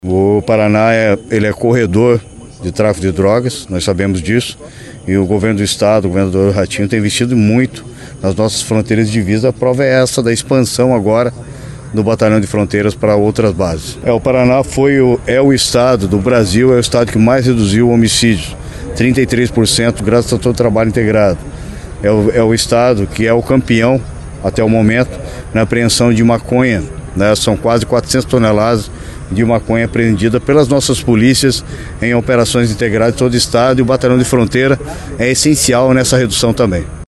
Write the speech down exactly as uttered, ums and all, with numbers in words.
O Paraná é, ele é corredor de tráfico de drogas, nós sabemos disso, e o governo do estado, o governador Ratinho, tem investido muito nas nossas fronteiras de divisa. A prova é essa da expansão agora do Batalhão de Fronteiras para outras bases. É, o Paraná foi o, é o estado do Brasil, é o estado que mais reduziu o homicídio, trinta e três por cento, graças ao seu trabalho integrado. É o, é o estado que é o campeão, até o momento, na apreensão de maconha, né? São quase quatrocentas toneladas de maconha apreendida pelas nossas polícias em operações integradas de todo o estado, e o Batalhão de Fronteira é essencial nessa redução também.